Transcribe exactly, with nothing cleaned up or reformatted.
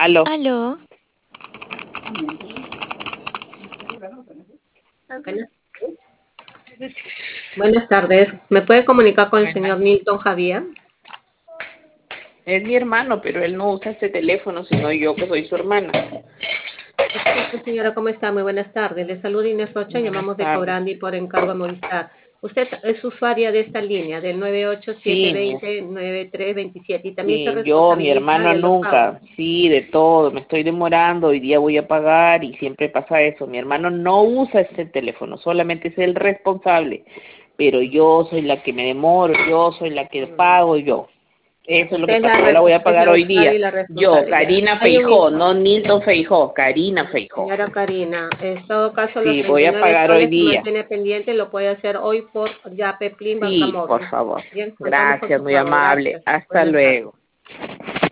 Aló. Aló, Buenas, buenas tardes. ¿Me puede comunicar con el señor Buenas. Nilton Javier? Es mi hermano, pero él no usa este teléfono, sino yo que soy su hermana. Disculpe, señora, ¿cómo está? Muy buenas tardes. Le saluda Inés Rocha, Buenas llamamos de tardes. Cobrandi por encargo a Movistar. Usted es usuaria de esta línea, del nueve ocho siete Sí, dos mi, cero nueve tres dos siete, y también se sí, yo, mi responsabiliza hermano de los pagos. nunca. Sí, de todo. Me estoy demorando. Hoy día voy a pagar y siempre pasa eso. Mi hermano no usa este teléfono, solamente es el responsable. Pero yo soy la que me demoro, yo soy la que Mm. pago yo. Eso es lo Usted que es la, pasa. Yo la res- voy a es pagar la hoy usuaria día. y la Yo, responsable, ya. Karina Hay un Feijó, info. no Nilton Feijó, Karina Feijó. Señora Karina, en todo caso, los Sí, treinta voy y a nueve pagar hoy soles que día. mantiene pendiente lo puede hacer hoy por Yape Plin Banca Sí, por Móvil. favor. Bien, contamos con Gracias, su muy pago. amable. Gracias. Hasta Buenas tardes. luego.